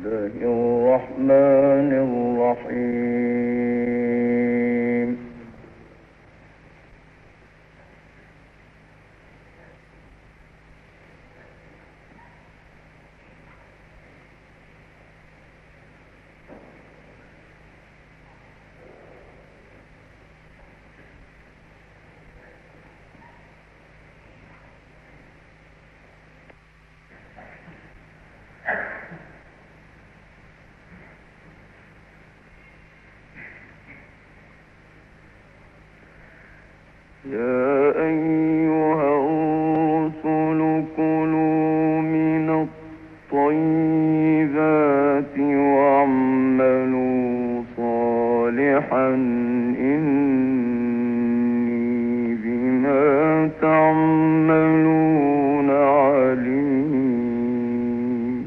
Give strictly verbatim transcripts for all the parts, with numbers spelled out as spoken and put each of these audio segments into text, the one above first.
الله الرحمن الرحيم. يا أيها الرسل كلوا من الطيبات واعملوا صالحا إني بما تعملون عليم.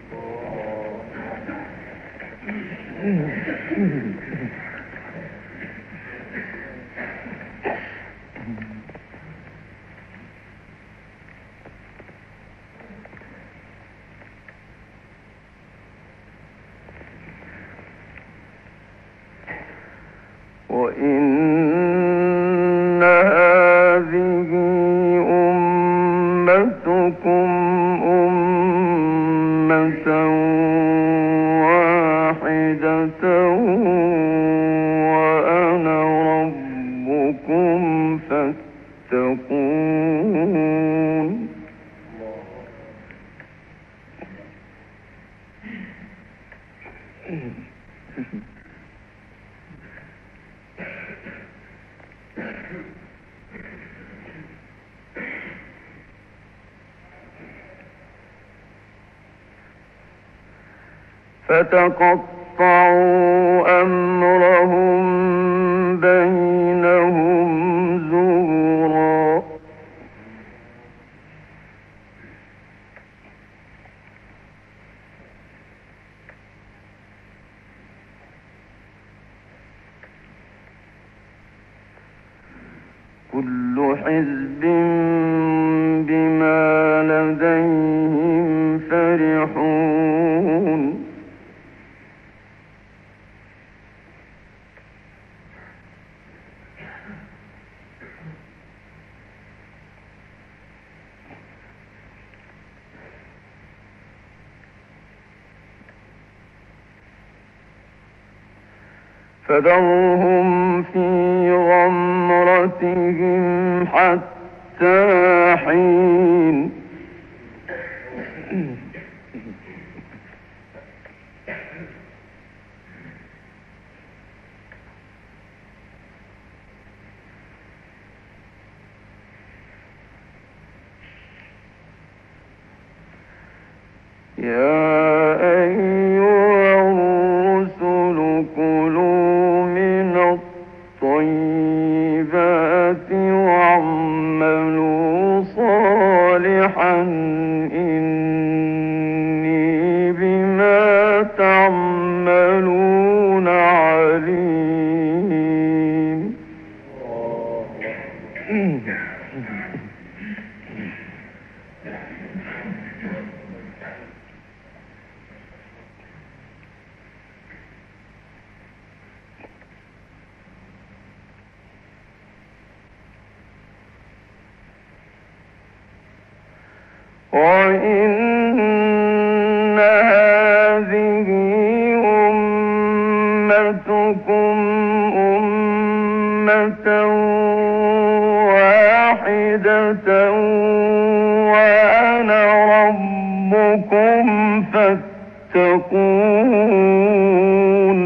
وإن هذه أمتكم أمة واحدة وأنا ربكم فاتقون. فتقطعوا أمرهم بينهم زبرا. كل حزب بما لديهم فرحون. فذرهم في غمرتهم حتى حين. يا أيها الرسل كلوا من الطيبات واعملوا صالحا إني بما تعملون عليم. وإن هذه أمتكم أمة واحدة وأنا ربكم فاتقون.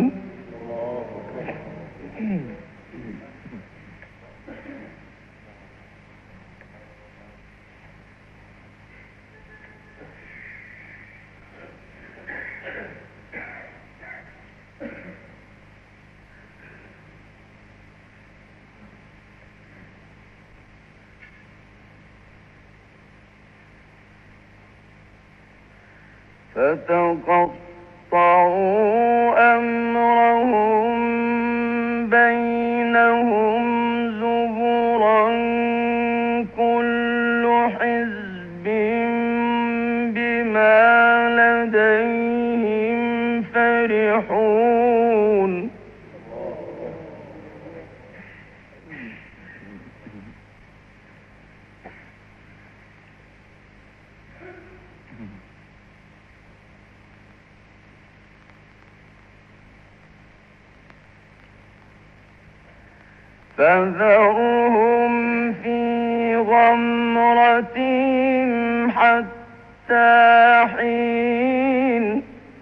فتقطعوا أمرهم بينهم زبرا كل حزب بما لديهم فذرهم في غمرتهم حتى حين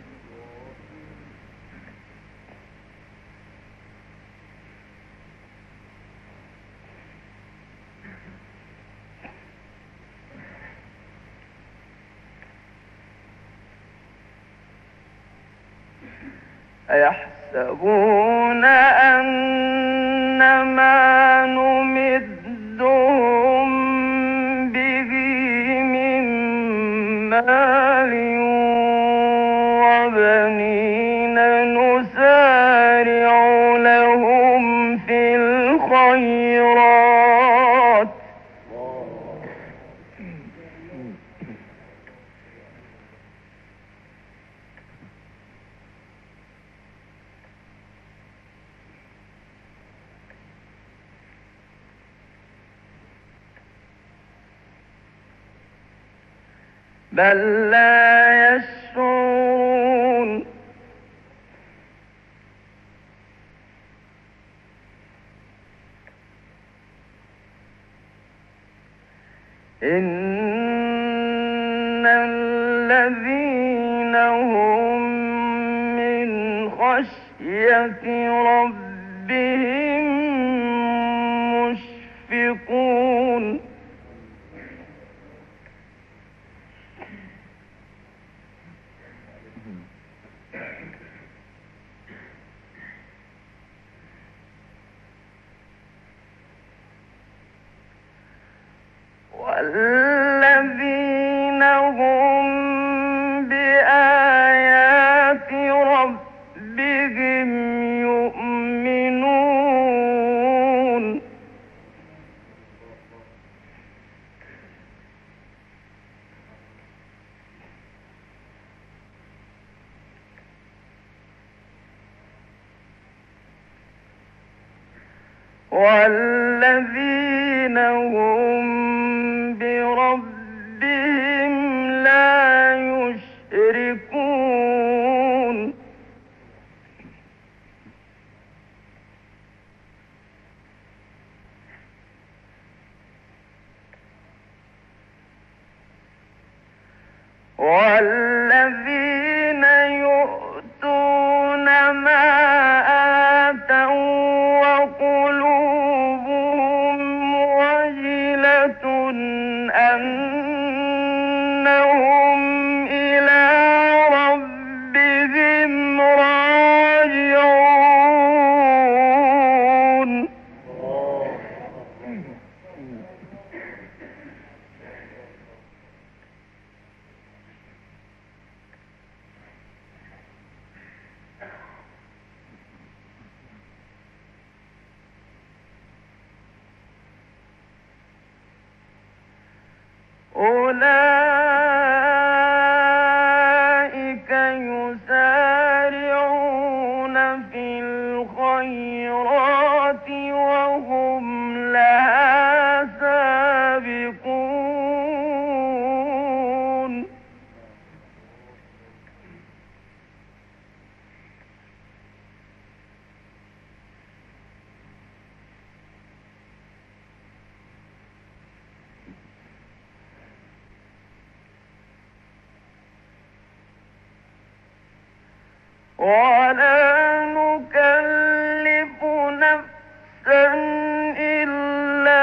أيحسبون أن ما نمدهم به من مال وبنين نسارع لهم في الخيرات بل لا يشعرون إن الذين هم من خشية ربهم مشفقون والذين هم بآيات ربهم يؤمنون والذين هم بربهم لا يشركون والذين يؤتون ما آتوا وقلوبهم وجلة أنهم إلى ربهم راجعون أولئك يسارعون في الخيرات وهم لها سابقون ولا نكلف نفسا إلا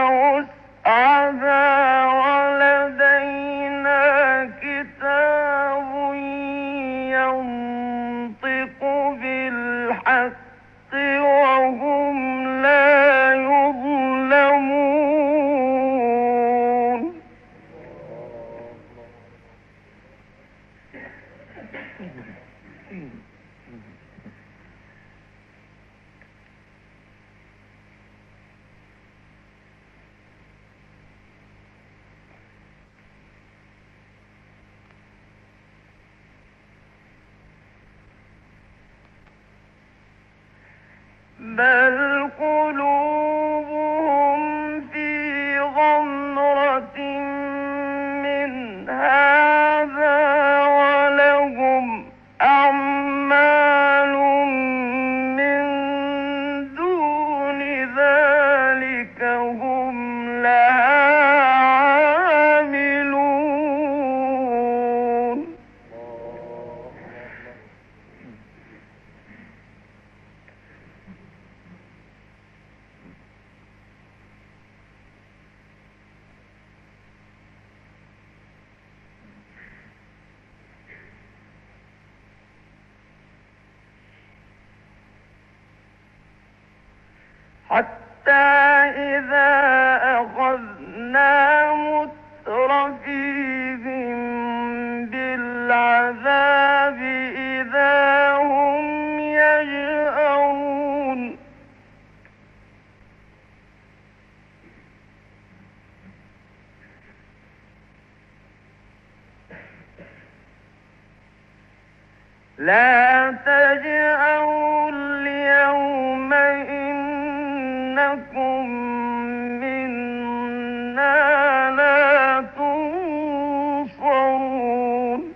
وسعها ولدينا كتاب ينطق بالحق وهم لا يظلمون بل قلوبهم في غمرة من هذا ولهم أعمال من دون ذلك حتى إذا أخذنا مترفيهم بالعذاب إذا هم يجأرون لا تجأروا اليوم إنكم منا لا تنصرون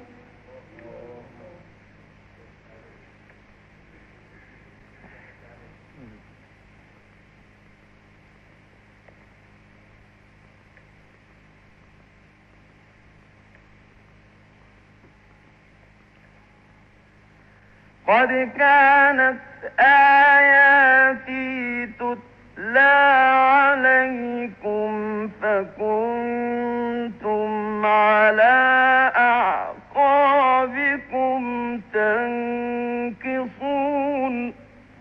قد كانت آياتي تتلى عليكم فكنتم على أعقابكم تنكصون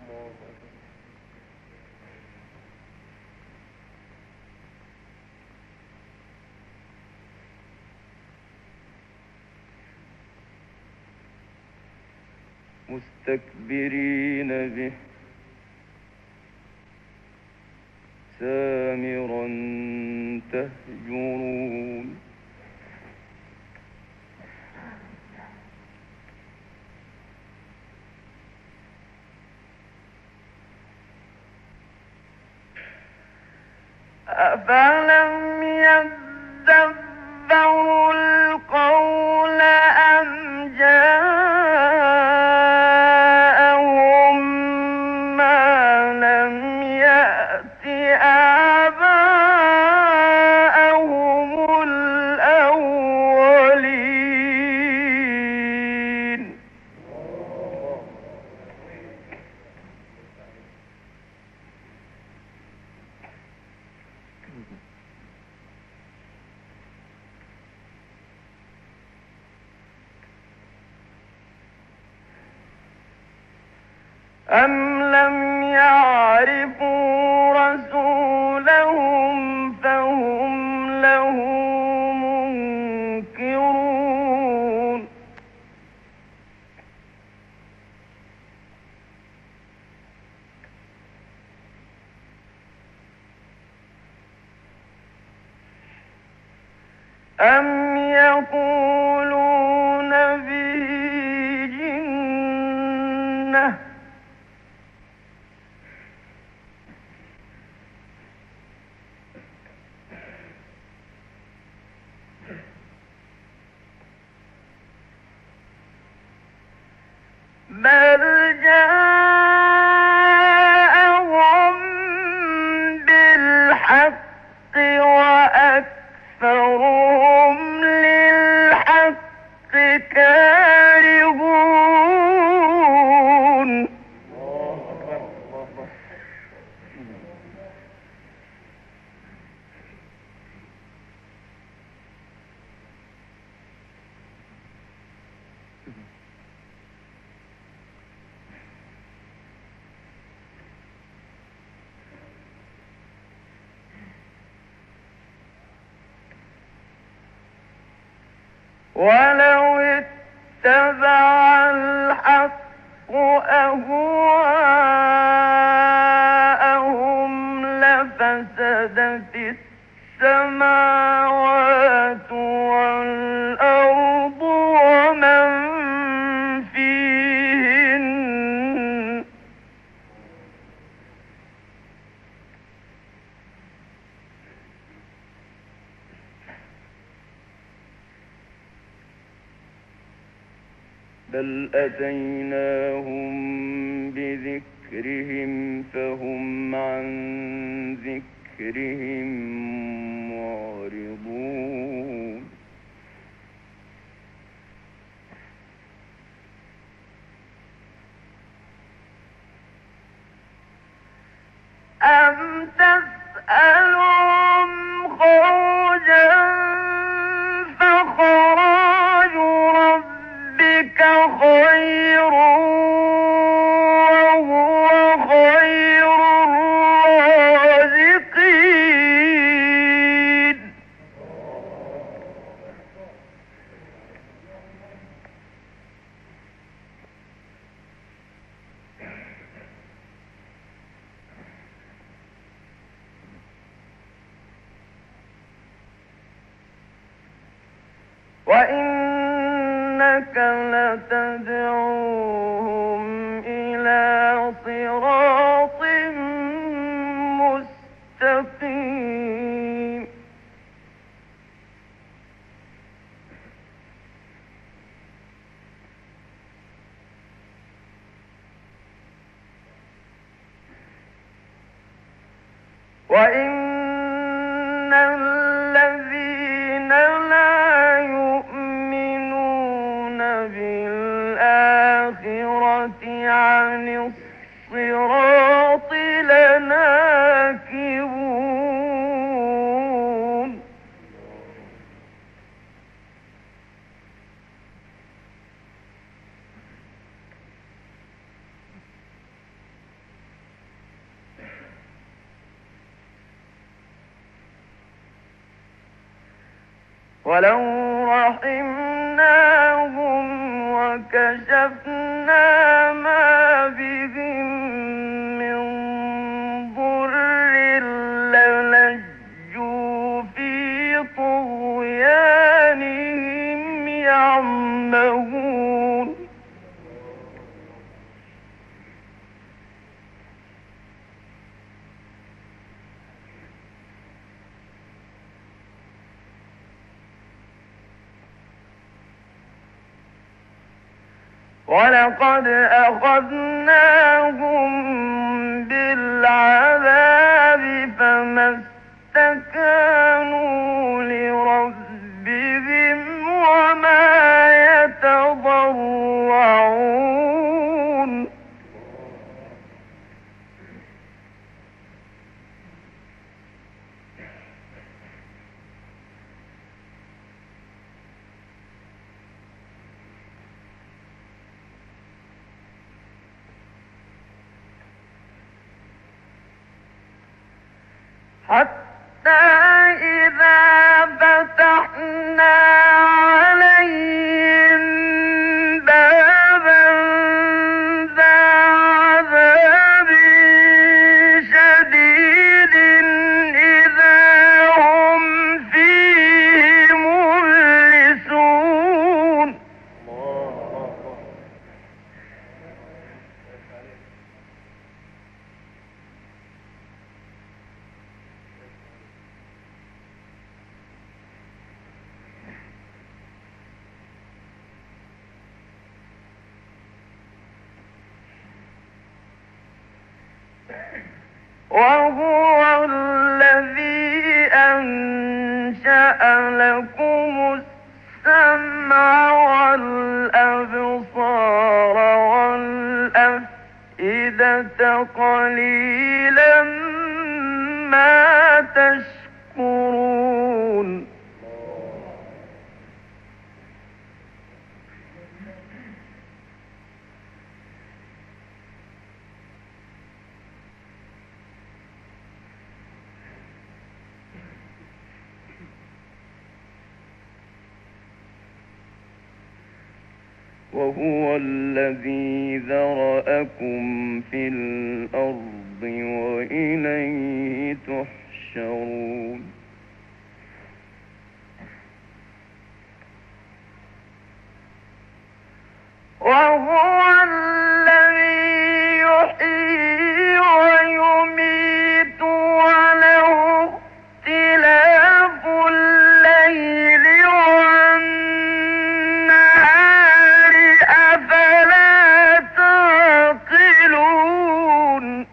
مستكبرين به سامرا تهجرون أفلم يدبروا القول أم جاءهم ما لم يأت آباءهم الأولين أم لم يعرفوا رسولهم فهم له منكرون أم يقولون به جنة بل جاءهم بالحق وأكثرهم للحق كارهون ولو اتبع الحق أهواءهم لفسدت السماوات والأرض ومن فيهن بل أتيناهم بذكرهم فهم عن ذكرهم معرضون أم تسألهم خرجا فخراج ربك خير وهو خير وإنك لتدعوهم إلى صراط مستقيم وإن الذين لا يؤمنون بالآخرة عن الصراط لناكبون ولو رحمناهم وكشفنا ما بهم من ضر للجوا في طغيانهم يعمهون ولقد أخذناهم بالعذاب فما استكانوا لربهم وما يتضرعون حتى إذا فتحنا عليهم بابا ذا عذاب شديد إذا هم فيه مبلسون وهو الذي أنشأ لكم السمع والأبصار والأفئدة قليلا ما تشكرون وهو الذي ذرأكم في الأرض وإليه تحشرون وهو الذي يحيي ويميت وله اختلاف الليل والنهار أفلا تعقلون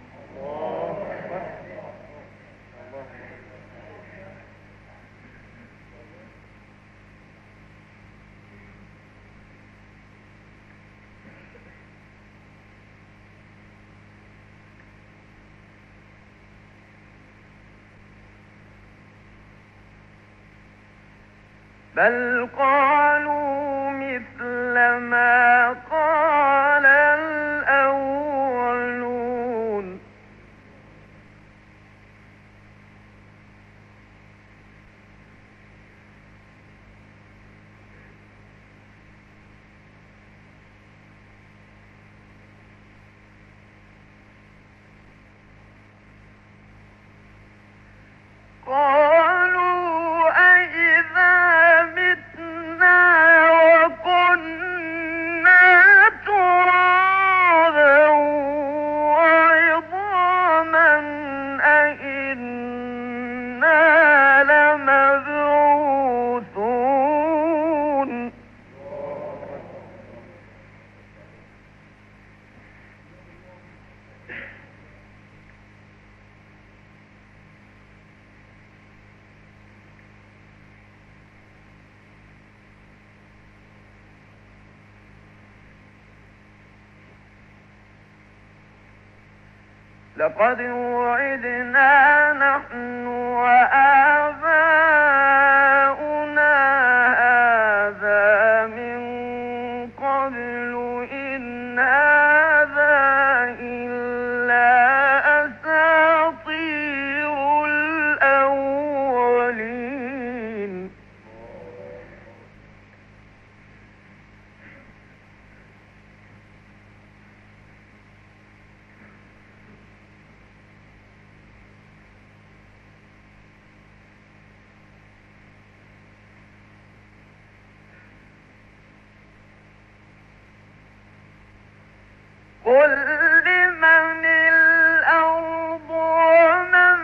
بل قالوا مثل ما قال الأولون قالوا أئذا متنا لقد وعدنا نحن وآباؤنا هذا من قبل إن هذا إلا أساطير الأولين. قل لمن الأرض ومن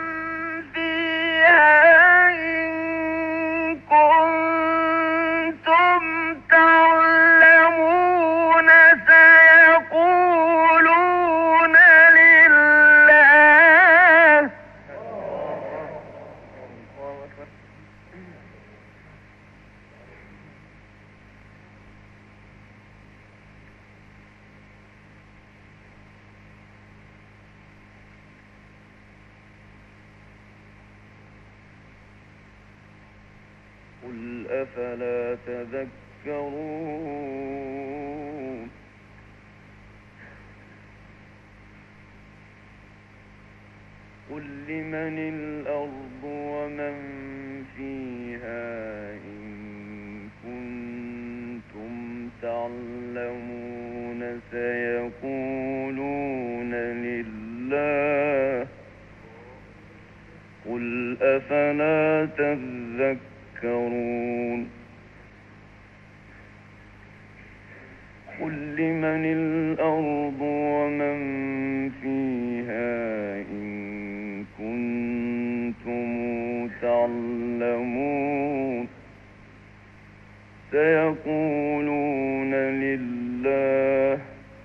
فيها إن كنتم تعلمون سيقولون لله. قل أفلا تذكرون. قل لمن الأرض ومن فيها إن كنتم تعلمون سيقولون لله. قل أفلا تذكرون. قل لمن الأرض ومن فيها إن كنتم تعلمون سيقولون لله.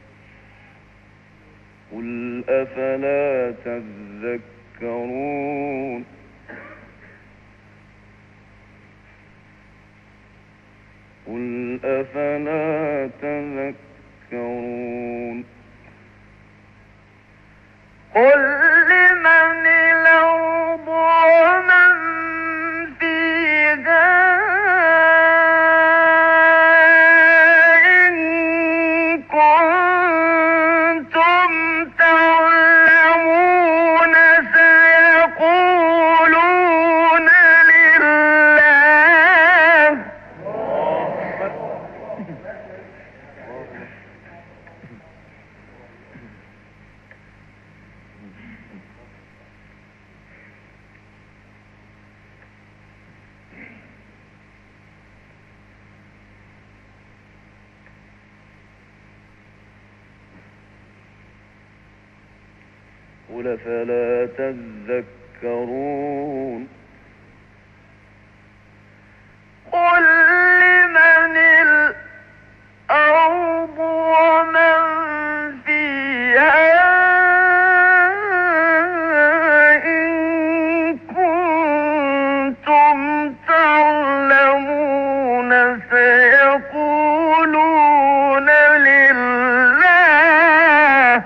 قل أفلا تذكرون. قل أفلا تذكرون. قل لمن الأرض ومن فيها إن كنتم تعلمون سيقولون لله. قل فلا تذكرون. قل لمن الأرض ومن فيها إن كنتم تعلمون سيقولون لله.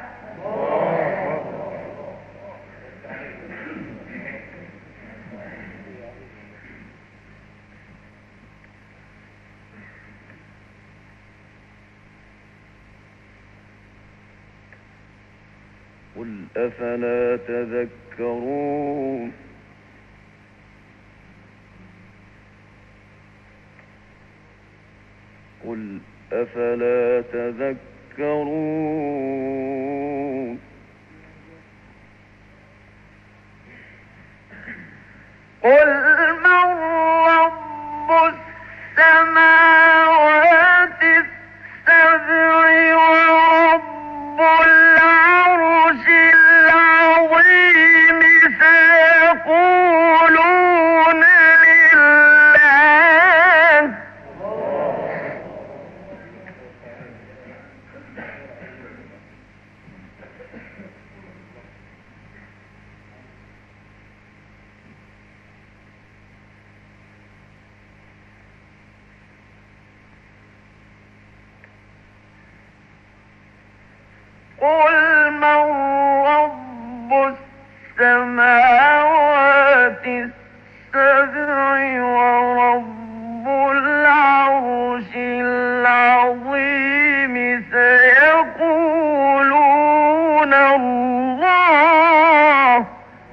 قل أفلا تذكرون. قل أفلا تذكرون. قل من رب السماوات السبع ورب العرش العظيم سيقولون لله. قل من رب السماوات السبع ورب العرش العظيم سيقولون الله.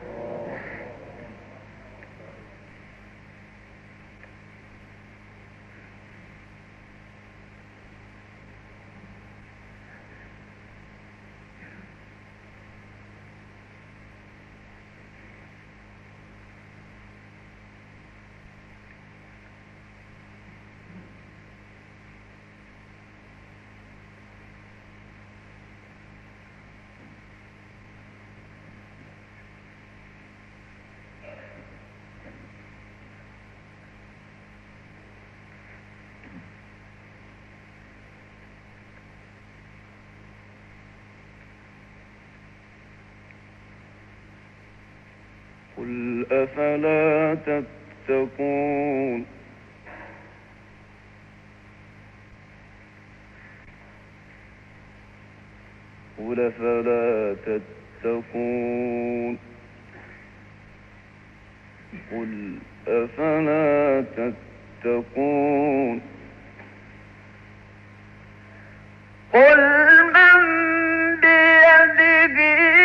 قل أفلا تتقون. قل أفلا تتقون. قل أفلا تتقون. قل من بيده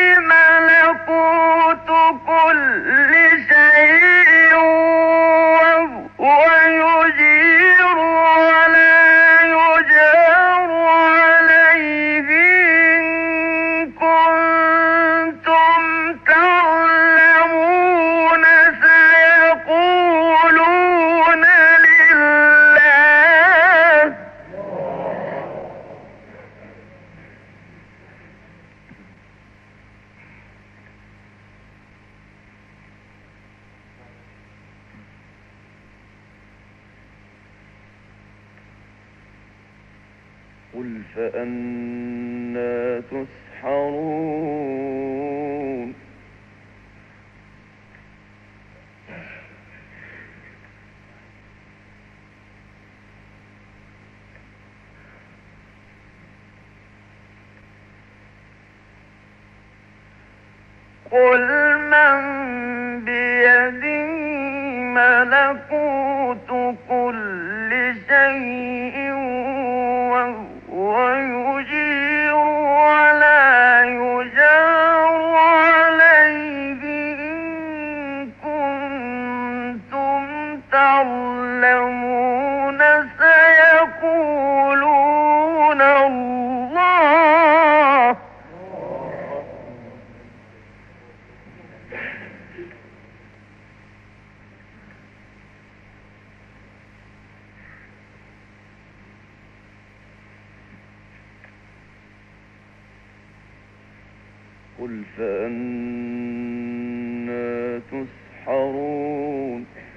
ملكوت كل شيء وهو يجير ولا يجار عليه إن كنتم تعلمون سيقولون لله. قل فأنى تسحرون. قل من بيده ملكوت كل شيء وهو يجير ولا يجار عليه إن كنتم تعلمون سيقولون الله. قل فأنى تسحرون.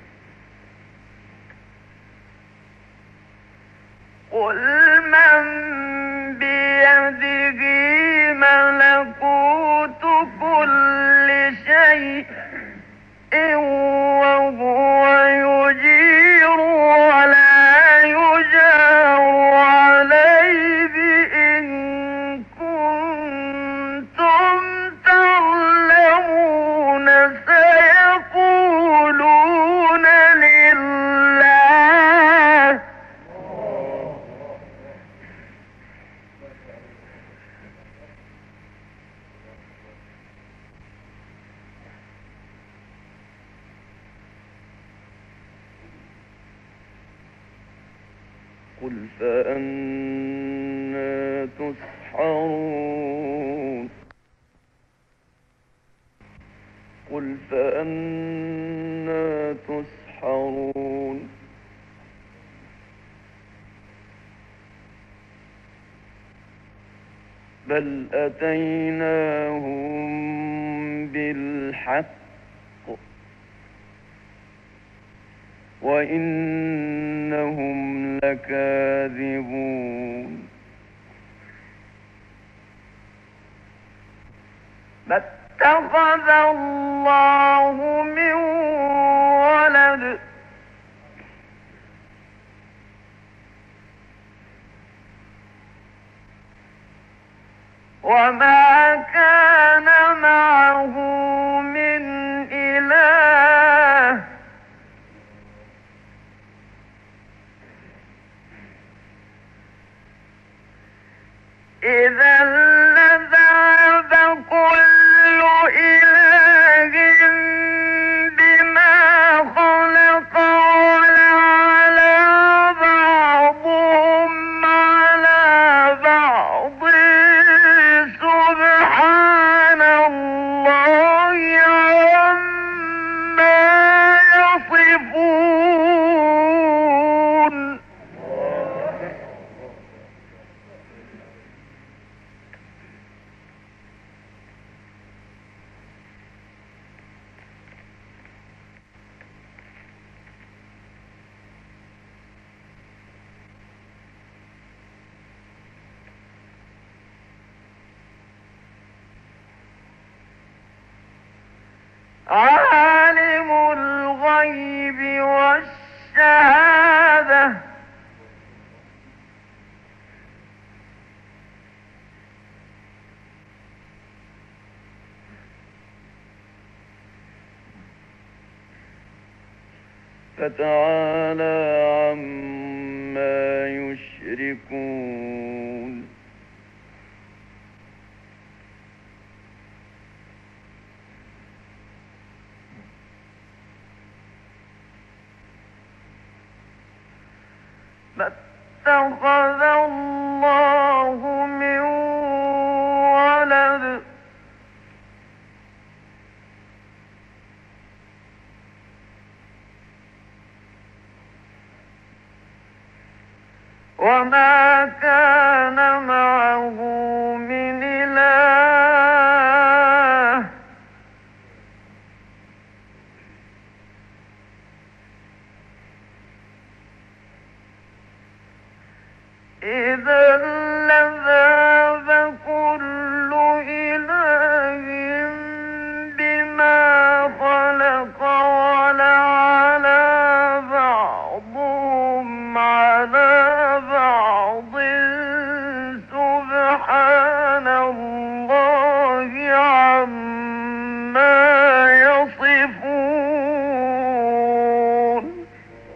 قل من بيده ملكوت كل شيء وهو يجير ولا يجار عليه إن كنتم تعلمون سيقولون لله. قل فأنى تسحرون. قل فأنى تسحرون. بل أتيناهم بالحق وإنهم لكاذبون. ما اتخذ الله من ولد وما كان معه عالم الغيب والشهادة فتعالى عما يشركون ما اتخذ الله من ولد وما كان معه من إله إذا لذهب كل إله بما خلق ولعلى بعضهم على بعض سبحان الله عما يصفون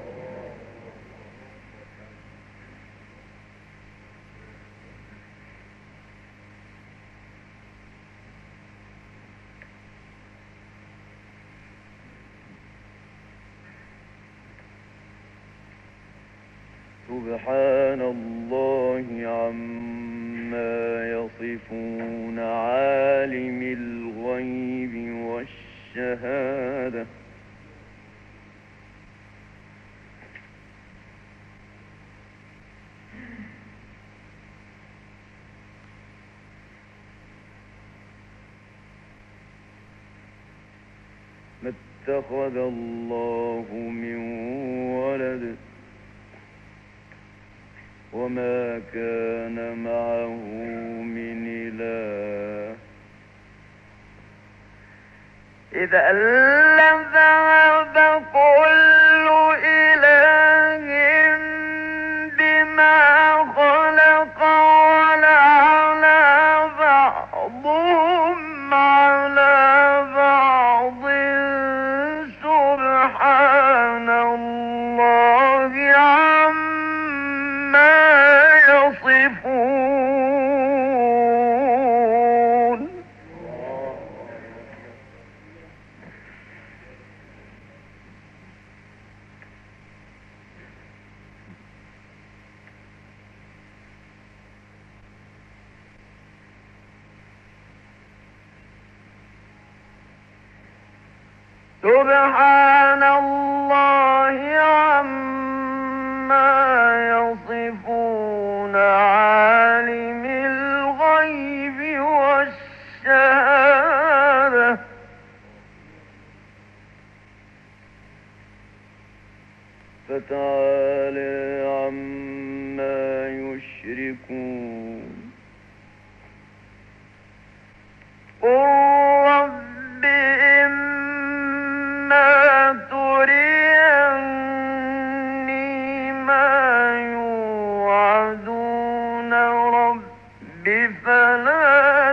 سبحان الله عما يصفون عالم الغيب والشهادة ما اتخذ الله من ولد وما كان معه من إله إذا لذهب كل إله بما خلق ولعلى بعضهم على بعض سبحان الله عما يصفون سبحان الله عما يصفون عالم الغيب والشهادة فتعالى عما يشركون قل رب إما تريني ما يوعدون رب فلا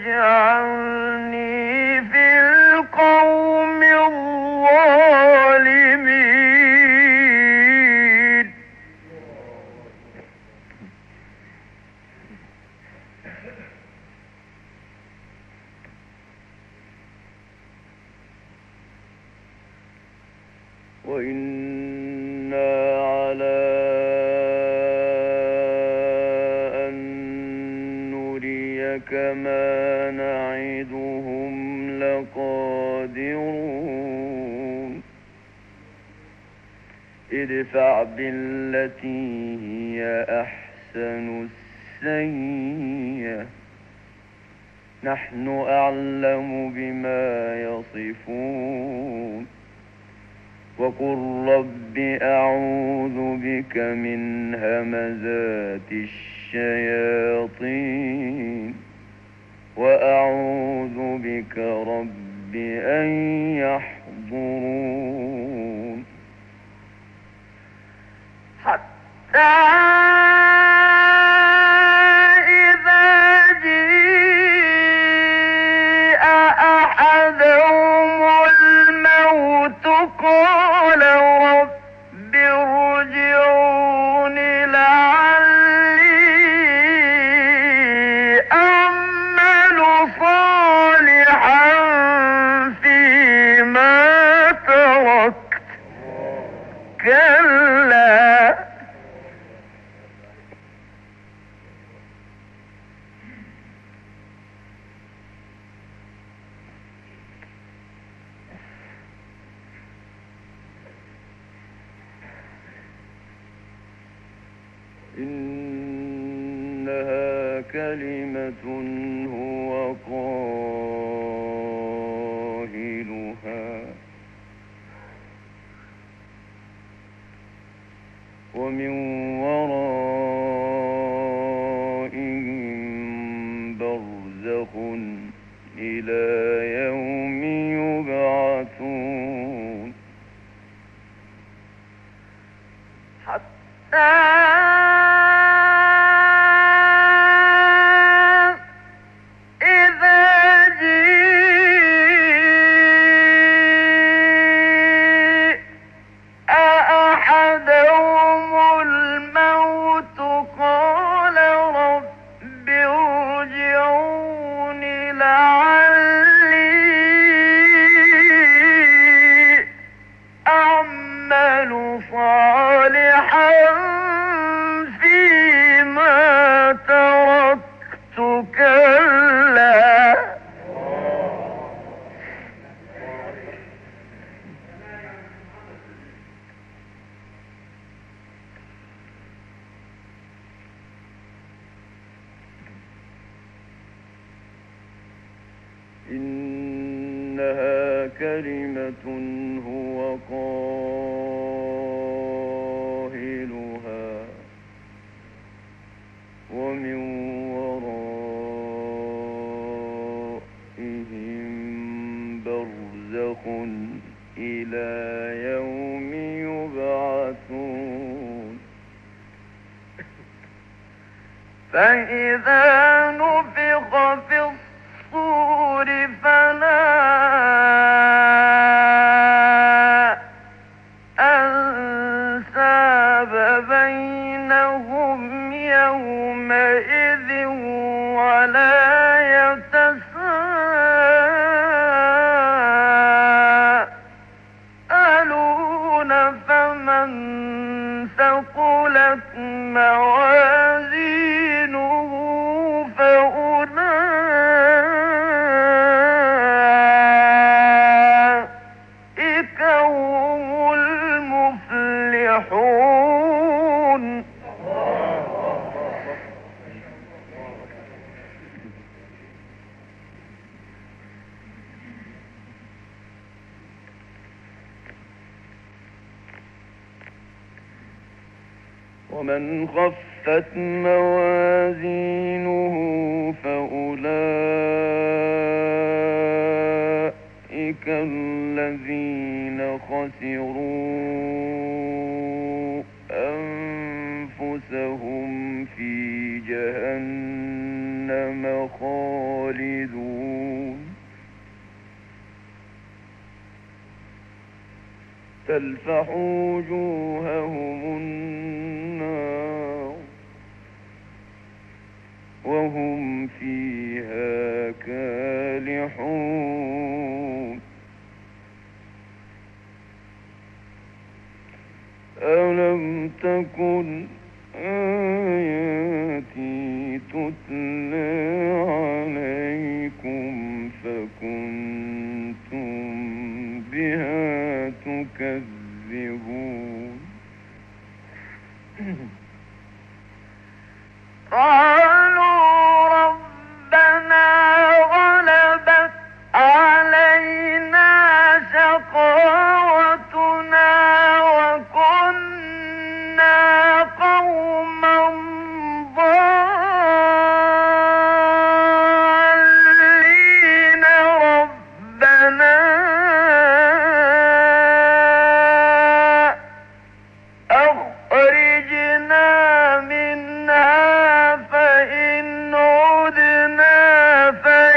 تجعلني في القوم الظالمين وإنا على أن نريك ما نعدهم لقادرون ادفع بالتي هي أحسن السيئة نحن أعلم بما يصفون وقل رب أعوذ بك من همزات الشياطين وأعوذ بك رب أن كلمة هو قائلها ومن ورائهم برزخ إلى يوم يبعثون حتى إنها كلمة هو قائلها ومن ورائهم برزخ إلى يوم يبعثون فإذا نفخ في الصور فلا أنساب بينهم يومئذ ولا يتساءلون فمن ثقلت موازينه فأولئك هم المفلحون ومن خفت موازينه فأولئك الذين خسروا أنفسهم في جهنم خالدون تلفح وجوههم النار وهم فيها كالحون ألم تكن آياتي تتلى عليكم فكنتم بها تكذبون قالوا ربنا غلبت علينا شقاوتنا وكنا قوما ضالين ربنا أخرجنا منها فإن عدنا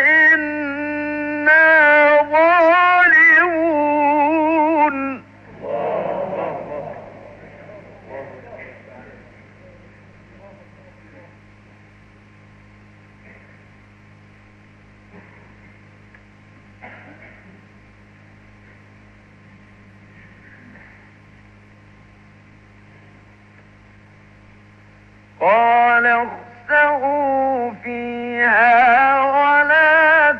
فإنا ظالمون قال اخسئوا فيها ولا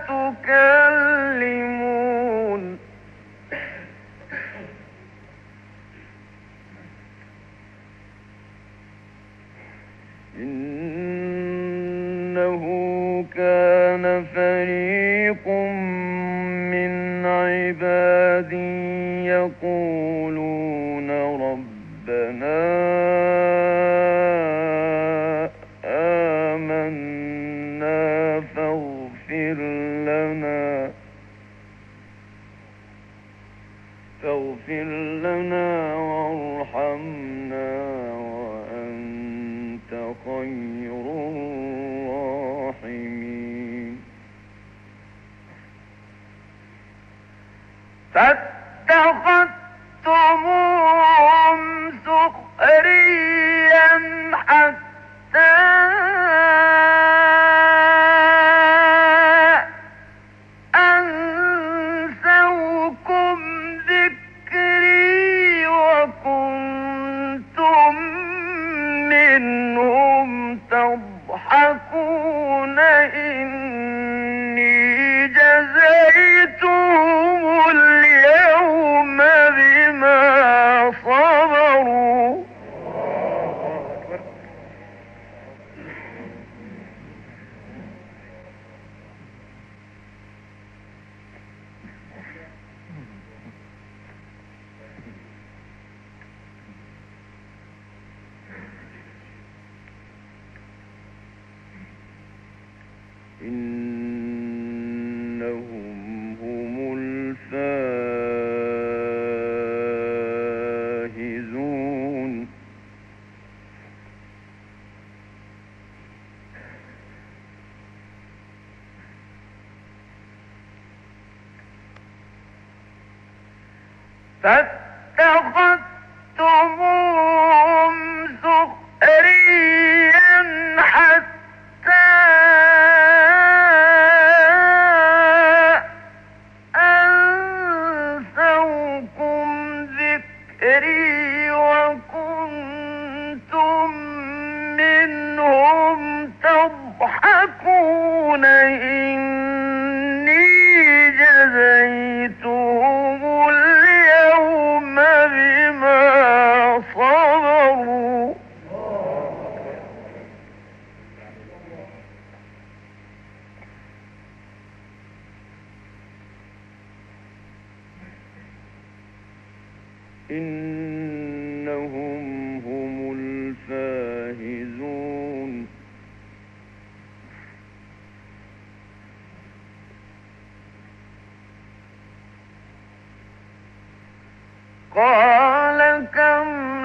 تكلمون إنه الذي يقولون ربنا آمنا فاغفر لنا فاغفر لنا وارحمنا وأنت خير الراحمين فاتخذتموهم سخريا حتى أنسوكم ذكري وكنتم منهم تضحكون إني جزيتهم اليوم بما صبروا إنهم هم الفائزون فاتخذتموهم سخريا حتى أنسوكم ذكري وكنتم منهم تضحكون إني جزيتهم اليوم بما صبروا إنهم هم الفائزون قال كم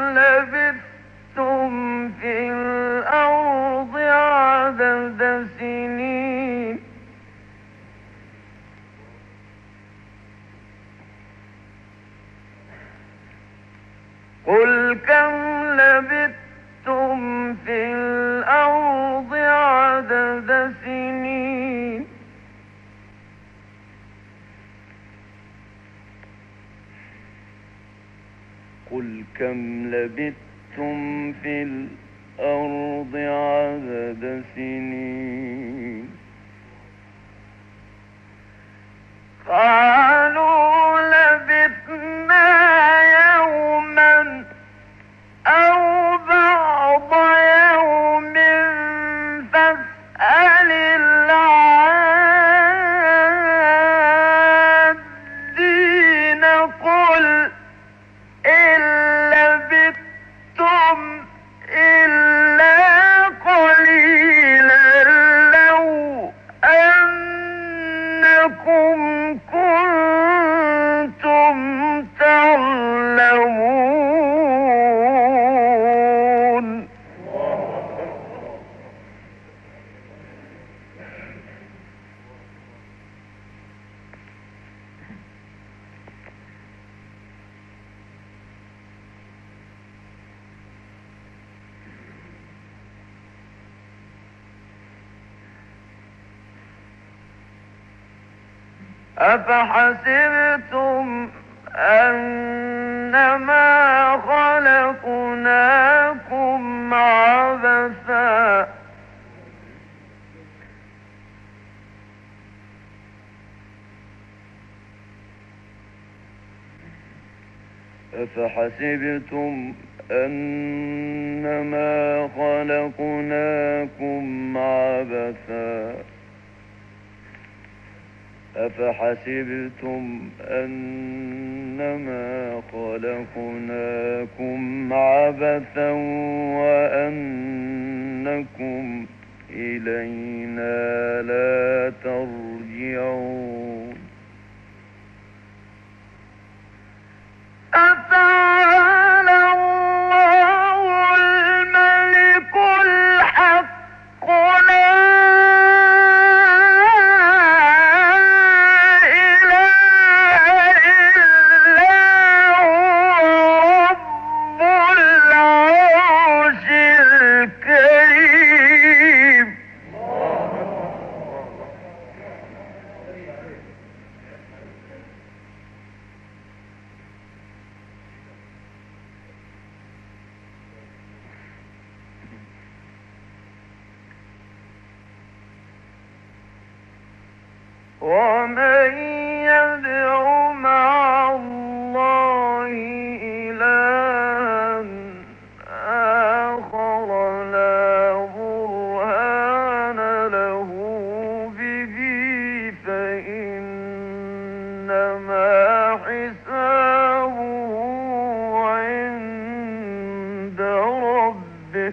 لبثتم في الأرض عدد سنين قل كم لبثتم في الأرض عدد سنين قل كم لبثتم في الأرض عدد سنين قالوا لبثنا يوما أو بعض يوم فاسأل العادين قل إن لبثتم إلا قليلا لو أنكم كنتم تعلمون أفحسبتم أنما خلقناكم عبثا أفحسبتم أنما خلقناكم عبثا أفحسبتم أنما خلقناكم عبثا وأنكم إلينا لا ترجعون أتعالى الله الملك الحق لا ومن يدع مع الله إلها آخر لا برهان له به فإنما حسابه عند ربه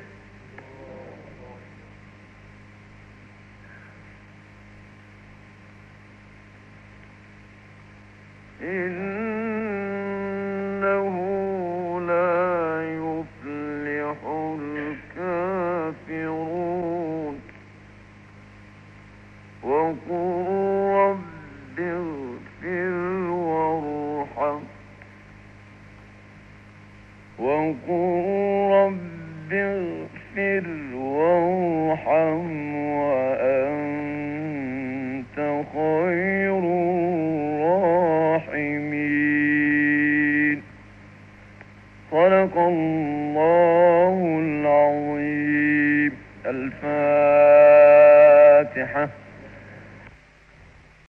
إنه لا يفلح الكافرون وقل رب اغفر وارحم وقل رب اغفر وارحم وأنت خير الراحمين صدق الله العظيم. الفاتحة.